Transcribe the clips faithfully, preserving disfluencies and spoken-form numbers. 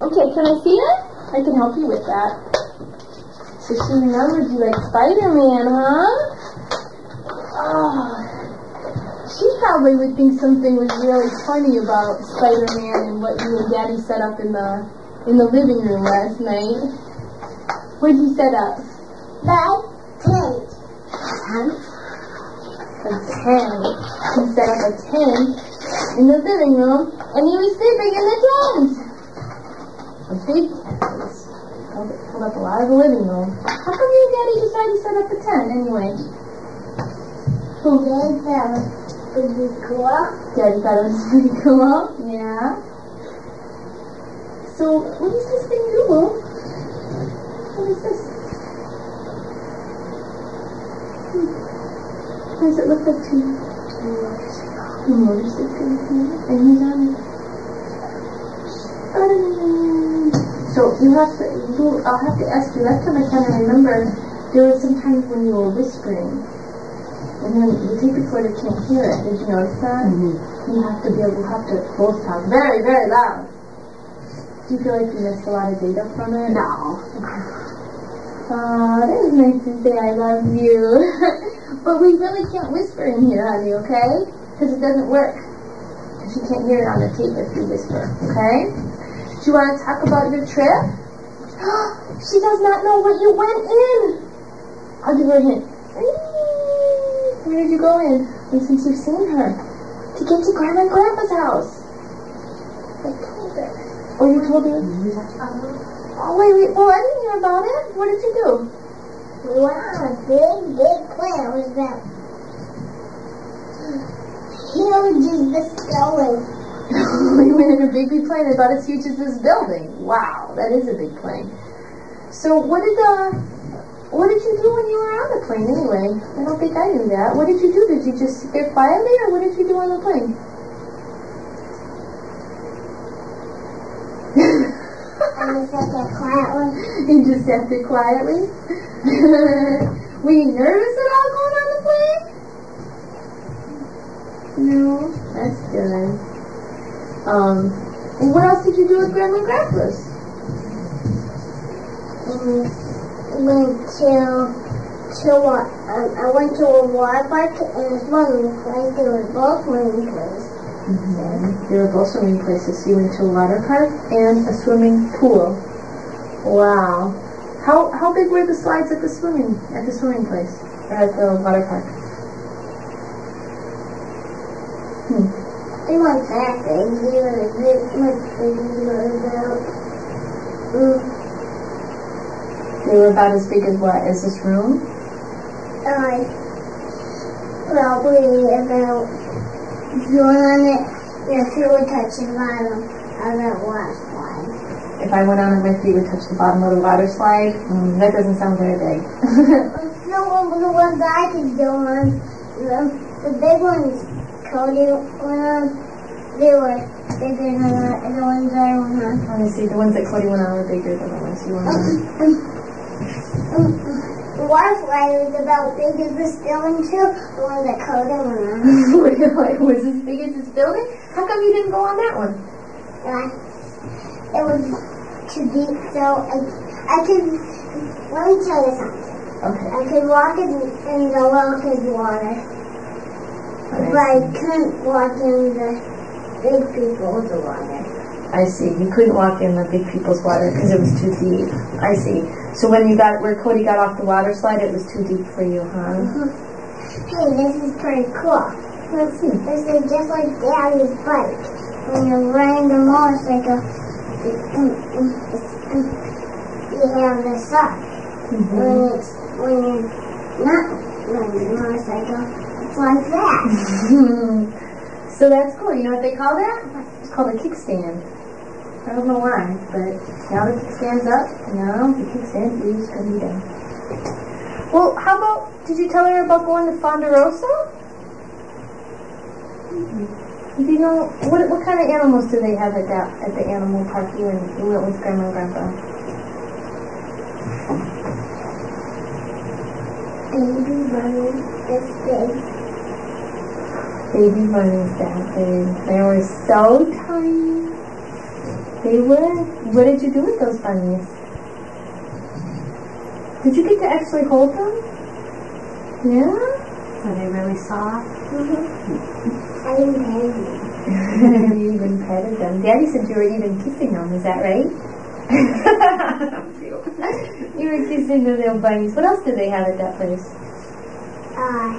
Okay, can I see it? I can help you with that. So she remembered you like Spider-Man, huh? Oh, she probably would think something was really funny about Spider-Man and what you and Daddy set up in the in the living room last night. What did you set up? That tent. Tent? A tent. He set up a tent in the living room, and he was sleeping in the tent. A big tent. Filled up a lot of the living room. How come you and Daddy decided to set up a tent anyway? Who did that? Pretty cool. Daddy thought it was pretty cool. Yeah. So, what does this thing do, Will? What is this? Hmm. What does it look like to you? A motorcycle. And who's on it? Um, so, you have to, you, I'll have to ask you, last time I kind of remember, there were some times when you were whispering. And then the tape recorder can't hear it. Did you notice that? Mm-hmm. You have to be able to have to both talk very, very loud. Do you feel like you missed a lot of data from it? No. Okay. Aw, that was nice to say I love you. But we really can't whisper in here, honey, okay? Because it doesn't work. Because you can't hear it on the tape if you whisper, okay? Do you want to talk about your trip? She does not know what you went in. I'll give her a hint. Where did you go in? And since you've seen her, to get to Grandma and Grandpa's house. I told her. Oh, you told her? Oh, wait, wait. Well, I didn't hear about it. What did you do? We went on a big, big plane. It was that huge as this building. We went in a big, big plane about as huge as this building. Wow, that is a big plane. So what did uh, what did you do when you were on the plane anyway? I don't think I knew that. What did you do? Did you just sit there quietly, or what did you do on the plane? I just sat there quietly. You just sat there quietly? Were you nervous at all going on the plane? No, that's good. Um, and what else did you do with Grandma and Grandpa's? Um, went to to what? Um, I went to a water park and a swimming place. They were both swimming places. Mm-hmm. They were both swimming places. You went to a water park and a swimming pool. Wow. How how big were the slides at the swimming at the swimming place or at the water park? Hmm. They weren't that big. They were a bit much bigger. They were about. Um, They were about as big as what? As this room? uh, probably about. If you went on it, your feet would touch the bottom of that water slide. If I went on and my feet would touch the bottom of the water slide, mm, that doesn't sound very big. No, the ones I could go on, the, the big ones, Cody went on, they were bigger than the, the ones I went on. Let me see, the ones that Cody went on were bigger than the ones you went on. Um, um, the water slide was about big as this building too, the one that Cody went on. Really? Was as big as this building? How come you didn't go on that one? Uh, it was too deep, so I, I could, let me tell you something. Okay. I could walk in, in the locust water, but I couldn't walk in the big people's water. I see. You couldn't walk in the big people's water because it was too deep. I see. So when you got where Cody got off the water slide, it was too deep for you, huh? Mm-hmm. Hey, this is pretty cool. Let's see. This is just like Daddy's bike. When you're riding the motorcycle, you have this up. Mm-hmm. When it's when you're not riding the motorcycle, it's like that. So that's cool. You know what they call that? It's called a kickstand. I don't know why, but now the kickstand's up. Now the kickstand is going to be down. Well, how about, did you tell her about going to Fonderosa? Mm-hmm. Do you know, what what kind of animals do they have at that, at the animal park you went, you went with Grandma and Grandpa? Baby bunnies this big. Baby bunnies that big. They were so tiny. They were. What did you do with those bunnies? Did you get to actually hold them? Yeah? Were they really soft? Mm-hmm. I even petted them. You even petted them. Daddy said you were even kissing them. Is that right? You were kissing the little bunnies. What else did they have at that place? Uh,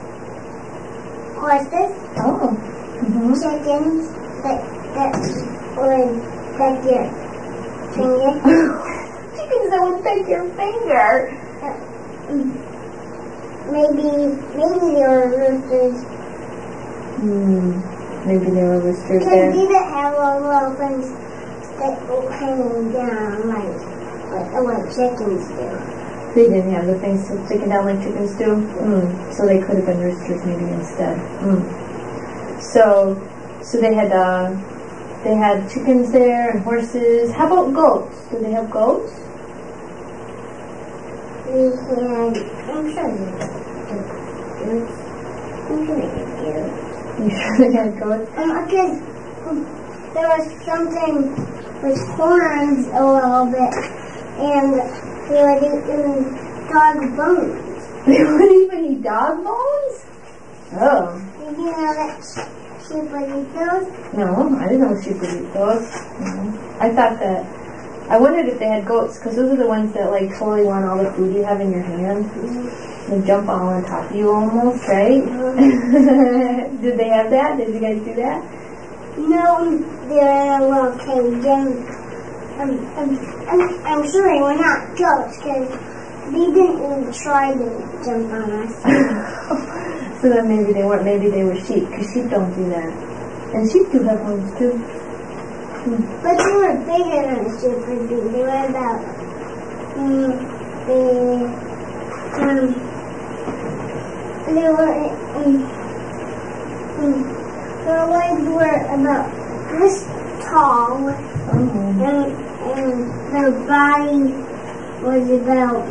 horses. Oh. Mm-hmm. Chickens that that would peck your finger. Chickens that would peck your finger. Uh, maybe maybe they were roosters. Hmm. Maybe they were roosters Because there. they didn't have all little things that were hanging down like like like chickens do. They didn't have the things sticking down like chickens do. Mm. So they could have been roosters maybe instead. Mm. So, so they had uh, they had chickens there and horses. How about goats? Did they have goats? We had, I'm sure they had goats. I'm sure they had goats. You sure they had goats? Um, because um, there was something with horns a little bit, and they would eat um, dog bones. They would even eat dog bones? Oh. Did you know that sheep would eat those? No, I didn't know sheep would eat those. No. I thought that, I wondered if they had goats, because those are the ones that like totally want all the food you have in your hand. They jump all on top of you almost, right? Mm-hmm. Did they have that? Did you guys do that? No, they're in a little cage. And, um, um, I'm, I'm sure they were not goats, because they didn't even try to jump on us. So then maybe they weren't, maybe they were sheep, because sheep don't do that. And sheep do have horns too. Hmm. But they were bigger than a sheep would be. They were about, um, they, um, they were, um, um, their legs were about this tall, Oh. and, and their body was about,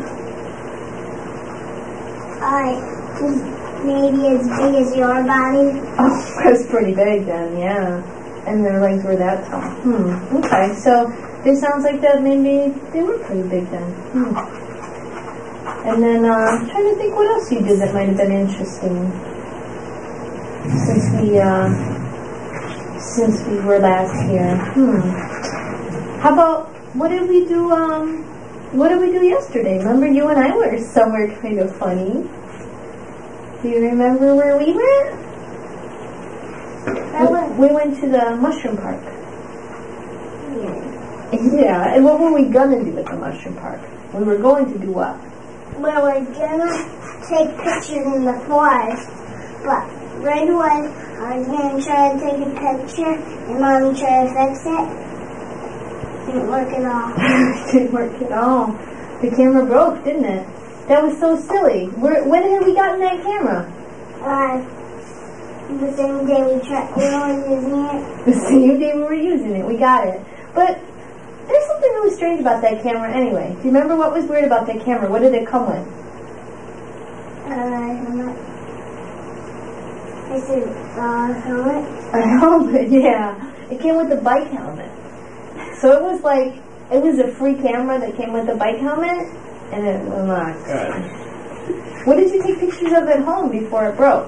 uh, maybe as big as your body. Oh, that's pretty big then, yeah. And their legs were that tall. Hmm. Okay, so it sounds like that maybe they were pretty big then. Hmm. And then uh, I'm trying to think what else you did that might have been interesting since we uh, since we were last here. Hmm. How about what did we do? Um, what did we do yesterday? Remember, you and I were somewhere kind of funny. Do you remember where we went? We, we went to the mushroom park. Yeah. Yeah, and what were we gonna do at the mushroom park? We were going to do what? Well, we're gonna take pictures in the forest, but right away I was gonna try to take a picture and Mommy tried to fix it. Didn't work at all. Didn't work at all. The camera broke, didn't it? That was so silly. Where, when had we gotten that camera? Uh, the same day we tried, we were using it. The same day we were using it. We got it. But there's something really strange about that camera anyway. Do you remember what was weird about that camera? What did it come with? Uh, I'm not, I said, uh, helmet. A helmet, yeah. It came with the bike helmet. So it was like, it was a free camera that came with the bike helmet, and it was not good. What did you take pictures of at home before it broke?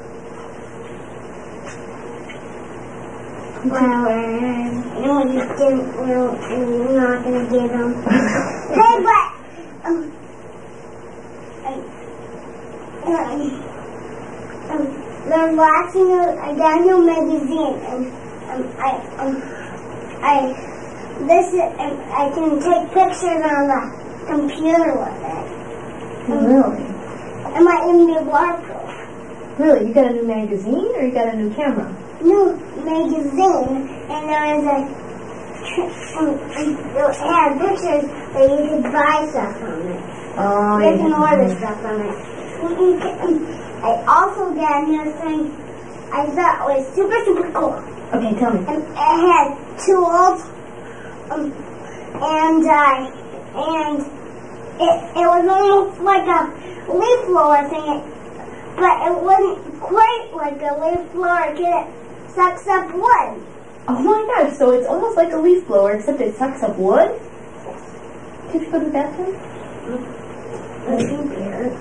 Well, uh, no, you didn't, well, I'm not gonna give them. Hey, but, um, I, um, um, they're watching a, a Daniel magazine, and, um, I, um, I, this is, um, I can take pictures on the computer with it. Um, Really? It might even be waterproof. Really? You got a new magazine or you got a new camera? New magazine, and there was a, um, it had pictures that you could buy stuff from it. Oh, You can yeah. order stuff from it. I also got another thing I thought was super, super cool. Okay, tell me. And it had tools, um, and, uh, and it, it was almost like a leaf blower thing, but it wasn't quite like a leaf blower because it sucks up wood. Oh my gosh, so it's almost like a leaf blower, except it sucks up wood? Did you go to the bathroom? I think it.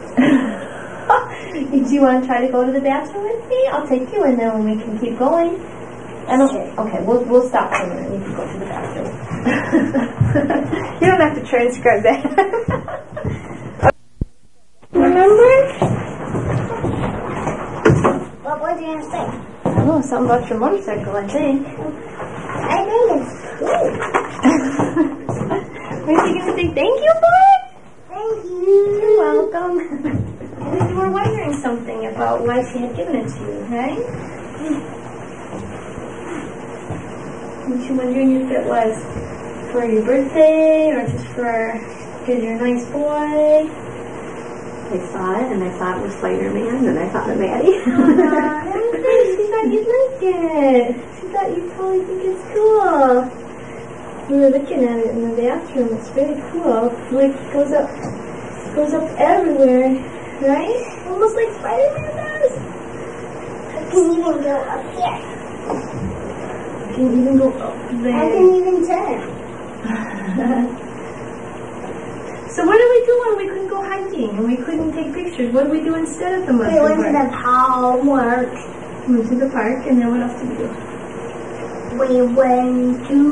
Do you want to try to go to the bathroom with me? I'll take you in there and we can keep going. I don't, okay, we'll, we'll stop for a minute and you can go to the bathroom. You don't have to transcribe that. Remember? What was you going to say? I don't know, something about your motorcycle, I think. I think it's sweet. What are you going to say thank you for? Thank you. You're welcome. Because you were wondering something about why she had given it to you, right? Weren't you wondering if it was for your birthday or just for because you're a nice boy? I saw it and I thought it was Spider-Man and I thought of Maddie. She thought you'd like it. She thought you'd probably think it's cool. We were looking at it in the bathroom. It's very cool. Like it goes up, goes up everywhere, right? Almost like Spider-Man does. I can even go up here. You can even go up there. I can even turn. So what did we do when we couldn't go hiking and we couldn't take pictures? What did we do instead of the We mustard went to park? the homework. We went to the park and then what else did we do? We went to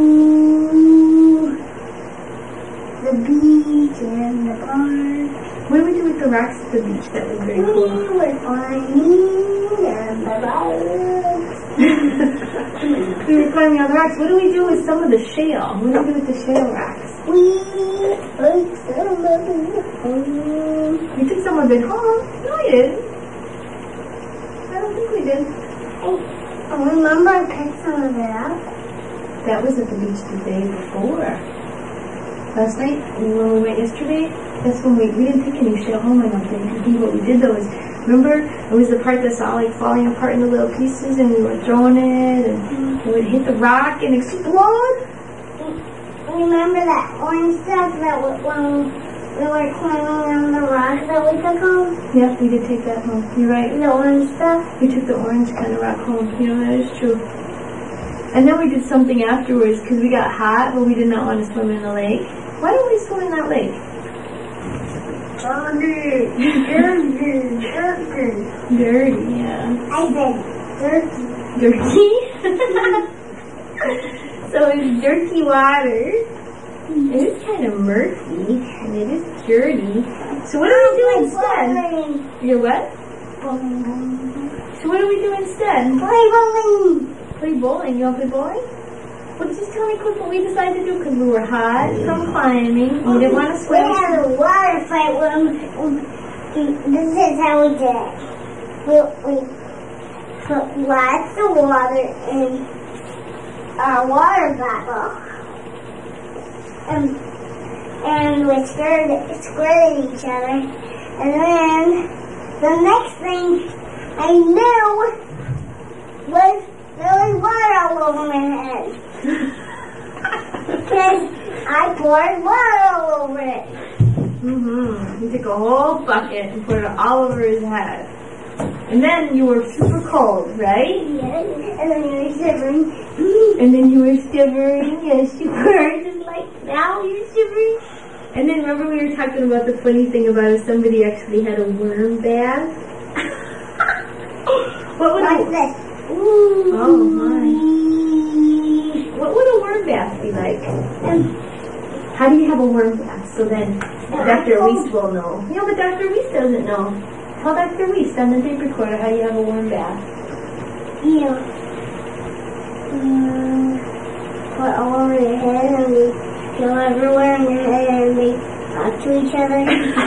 the beach and the park. What did we do with the rocks at the beach? That was very We cool. were climbing on the rocks. We were climbing on the rocks. What do we do with some of the shale? What do we do with the shale rocks? We took some of it home. We took some of it home. No, I didn't. I don't think we did. I remember I picked some of it up. That was at the beach the day before. Last night, when we went yesterday, that's when we, we didn't take any shale home, I don't think. I think what we did though is, remember, it was the part that's all like falling apart into little pieces and we were throwing it and mm-hmm. it would hit the rock and explode? Remember that orange stuff that was when we were climbing on the rock that we took home? Yep, we did take that home. You're right. The orange stuff? We took the orange kind of rock home. You know, that is true. And then we did something afterwards because we got hot, but we did not want to swim in the lake. Why don't we swim in that lake? Dirty, dirty, dirty. Dirty, yeah. I said dirty. Dirty? So it's dirty water. It is kind of murky, and it is dirty. So what do we do instead? You're what? So what do we do instead? Play bowling. Play bowling? You want to play bowling? Well, just tell me quick what we decided to do because we were hot from climbing. We didn't want to swim. We had a water fight when, this is how we did it. We, we put lots of water in our water bottle. And, and we squirted, squirted each other. And then the next thing I knew was there was water all over my head. Because I poured water all over it. Mm-hmm. He took a whole bucket and put it all over his head. And then you were super cold, right? Yes. And then you were shivering. And then you were shivering. Yes, you were. Just like now you're shivering. And then remember we were talking about the funny thing about if somebody actually had a worm bath? What would Like a, this. Oh my. What would a worm bath be like? Um, How do you have a worm bath? So then Doctor Weiss will know. No, but Doctor Weiss doesn't know. Tell Doctor Weiss on the tape recorder how you have a worm bath. you um, put all over your head and they go everywhere in your head and they talk to each other.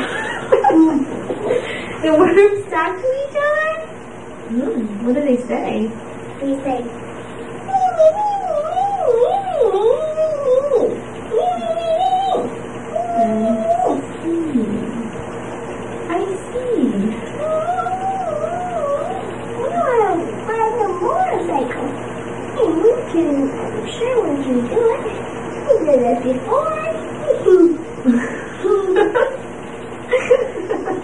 The worms talk to each other? Hmm, what do they say? They say, I see. we want to ride the motorcycle. And we can, I'm sure we can do it. We did it before.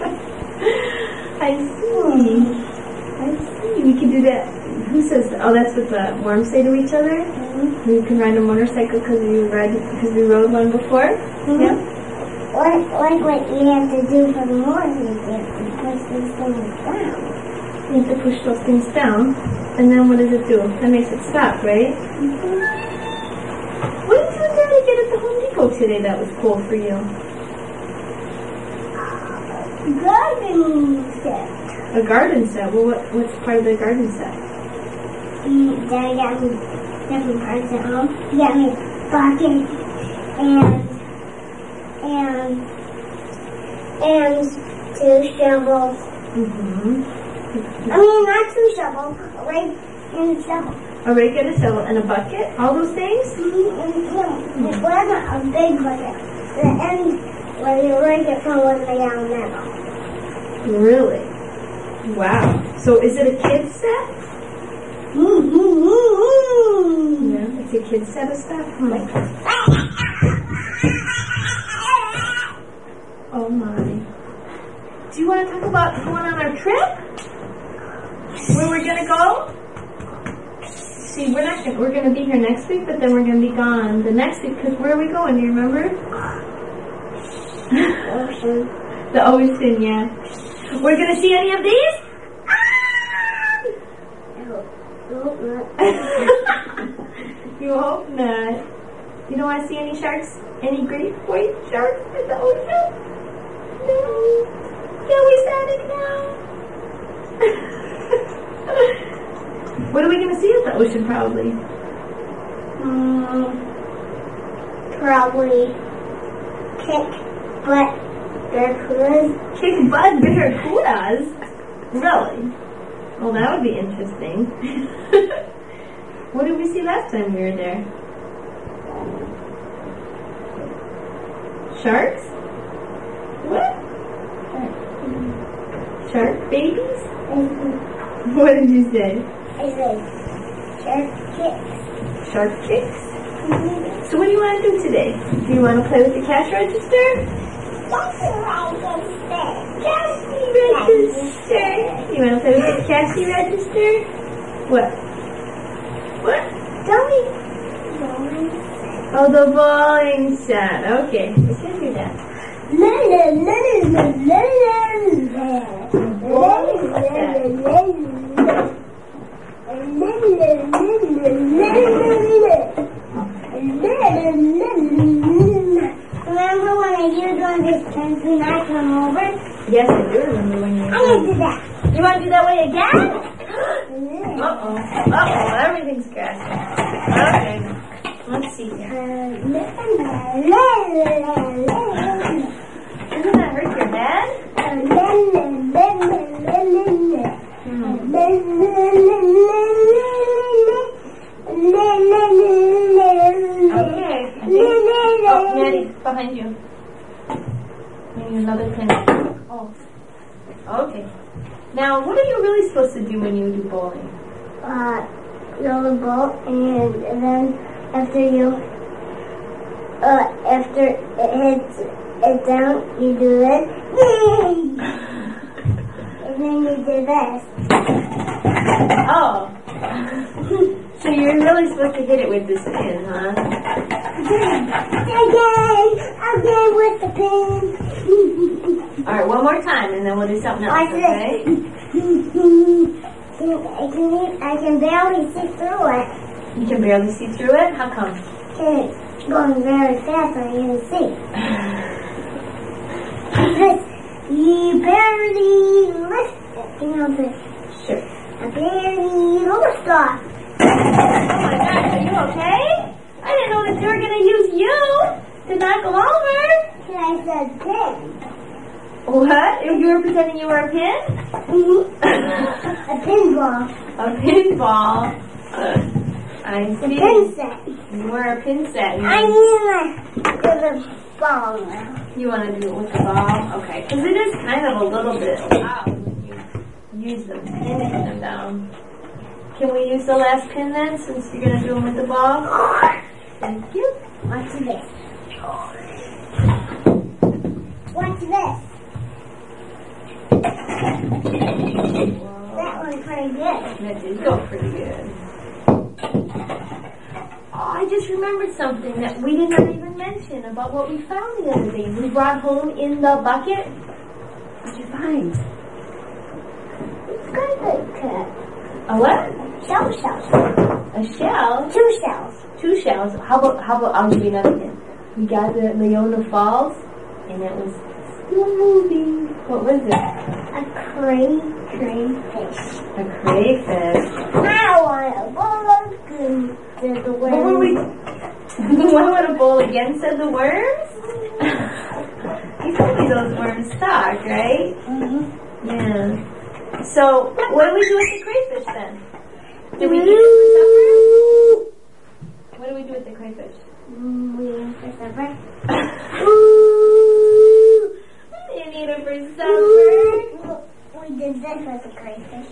I see. I see. We can do that. Who says, oh, that's the what the worms say to each other? Mm-hmm. You can ride a motorcycle because you ride because we rode one before. Mm-hmm. Yeah. Like, like what you have to do for the morning, you have to push these things down. You have to push those things down, and then what does it do? That makes it stop, right? Mm-hmm. What did you and Daddy get at the Home Depot today that was cool for you? Gardening set. A garden set. Well, what what's part of the garden set? Mm, Daddy got me different parts at home. He got me a bucket and and and two shovels. Mm-hmm. I mean, not two shovels, a rake and a shovel. A rake and a shovel and a bucket. All those things. Mm-hmm. And yeah, it wasn't a big bucket. The end where you rake it from was made out of metal. Really? Wow. So is it a kid's set? Mm-hmm. Yeah, it's a kid's set of stuff. Hmm. Oh my. Do you want to talk about going on our trip? Where we're gonna go? See, we're not gonna, we're gonna be here next week, but then we're gonna be gone the next week. Cause where are we going? Do you remember? Ocean. The ocean, yeah. We're gonna see any of these? You hope not. You don't want to see any sharks? Any great white sharks in the ocean? No. Can we stand it now? What are we going to see at the ocean, probably? Um, probably kick butt barracudas. Kick butt barracudas? Really? Well, that would be interesting. What did we see last time we were there? Sharks? What? Shark babies? What did you say? I said shark kicks. Shark kicks? Mm-hmm. So what do you want to do today? Do you want to play with the cash register? Cash Register. You want to play with the cash register? What? What? Tell me. Oh, the bowling set. Okay, we can do that. Remember when I used one of these pens when I come over? Yes, I do remember when you were I'm gonna do that. You want to do that way again? Uh-oh. Uh-oh, everything's crashing. Okay. Let's see here. Doesn't that hurt your head? Okay. Oh, Maddie, behind you. We need another pen. Oh. Okay. Now, what are you really supposed to do when you do bowling? Uh, roll the ball, and, and then after you, uh, after it hits it down, you do this, and then you do this. Oh. So you're really supposed to hit it with this pin, huh? Again, again with the pin. Alright, one more time, and then we'll do something else, Watch okay? this. I can, I can barely see through it. You can barely see through it? How come? It's going very fast, I can see. Because you barely lift it, you know, the, Sure. I barely lift off. Oh my gosh, are you okay? I didn't know that they were going to use you to knock them over. Can I said pin? What? If you were pretending you were a pin? Mm-hmm. A pinball. A pinball. I A see. pin set. You were a pin set. I mean, like, with a ball now. You want to do it with the ball? Okay. Because it is kind of a little bit loud when you use the pin and put them down. Can we use the last pin then, since you're going to do them with the ball? Thank you. Watch this. Watch this. That one's pretty good. That did go pretty good. just remembered something that we did not even mention about what we found the other day. We brought home in the bucket. What did you find? It's got like a A what? shell shells. A shell? Two shells. Two shells. How about, how about, I'll give you another hint. We got it at Leona Falls, and it was still moving. What was it? A cray crayfish. A crayfish. I want a bowl of goo. Did the worms. What were we? What would a bowl again, said the worms? You told me those worms talk, right? Mm-hmm. Yeah. So, what do we do with the crayfish then? Did we eat it for supper? What do we do with the crayfish? Mm, we ate it for supper. We didn't eat it for supper. We did this with the crayfish.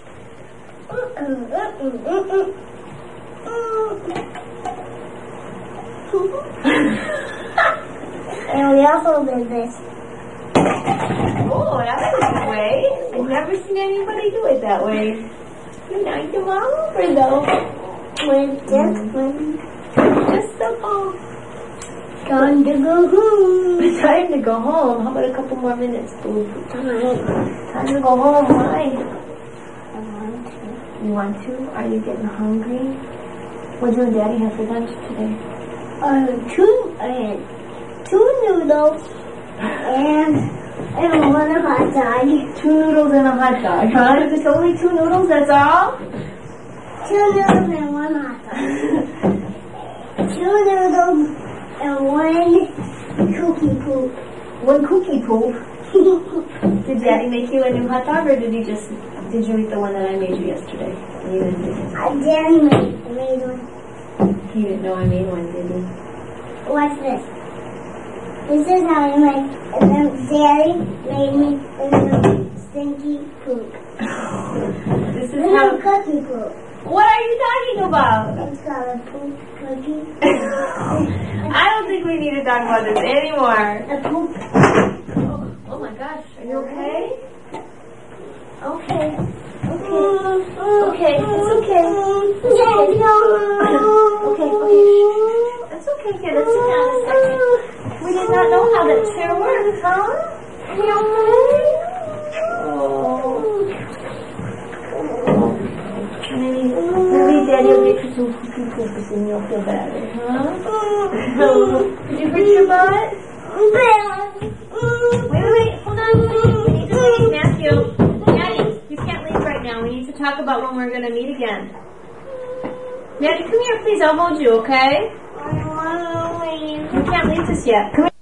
And we also did this. Oh, that's a good way. I've never seen anybody do it that way. You knocked them all over though. With just one. Just a ball. Time to go home. Time to go home. How about a couple more minutes, Boo? Time to go home. Why? I want to. You want to? Are you getting hungry? What did your daddy have for lunch today? Uh, two, uh, two noodles and and one hot dog. Two noodles and a hot dog. Huh? Is it only two noodles? That's all? Two noodles and one hot dog. Two noodles and one cookie poop. One cookie poop. Did Daddy make you a new hot dog, or did he just did you eat the one that I made you yesterday? You didn't do it. I Daddy made, made one. He didn't know I made one, did he? Watch this. This is how I make. And then Daddy made me a new stinky poop. This A is new how. cookie poop. What are you talking about? It's called a poop cookie. I don't think we need to talk about this anymore. A poop. Oh, oh my gosh, are you okay? Okay. Okay. Okay, it's okay. It's okay. Okay, okay, shh. That's okay, kid. Let's sit down a second. We did not know how that chair works, huh? Are you okay? Oh. Maybe, maybe Daddy will get you some cookie cookies and you'll feel better, huh? Did you hurt your butt? Wait, wait, wait. Hold on. We need to leave, Matthew. Daddy, you can't leave right now. We need to talk about when we're going to meet again. Daddy, come here, please. I'll hold you, okay? I want to leave. You can't leave this yet. Come here.